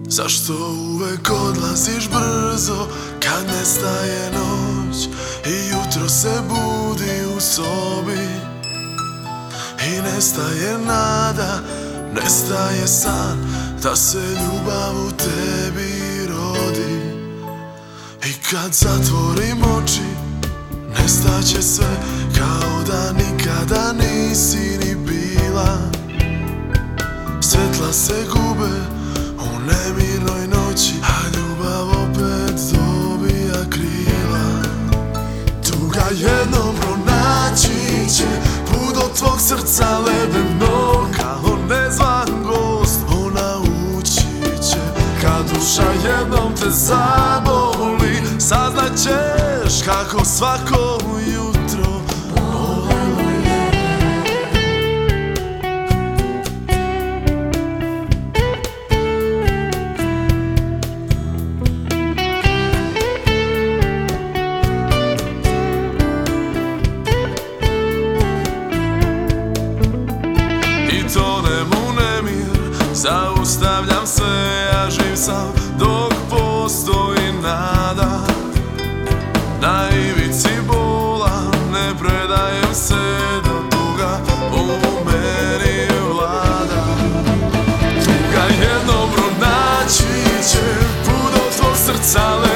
Zašto uvek odlaziš brzo kad nestaje noć i jutro se budi u sobi i nestaje nada, nestaje san da se ljubav u tebi rodi. I kad zatvorim oči nestaće sve kao da nikada nisi ni bila. Svetla se gube u nemirnoj noći, a ljubav opet dobija krila. Tuga jednom pronaći će put do tvog srca ledeno, kao nezvan gost ona ući će. Kad duša jednom te zaboli, saznaćeš kako svako jutro bolelo je. I tonem u nemir, zaustavljam se, ja živ sam dok postoji nada. Na ivici bola, ne predajem se da tuga u meni vlada. Tuga jednom pronaći će put do tvog srca.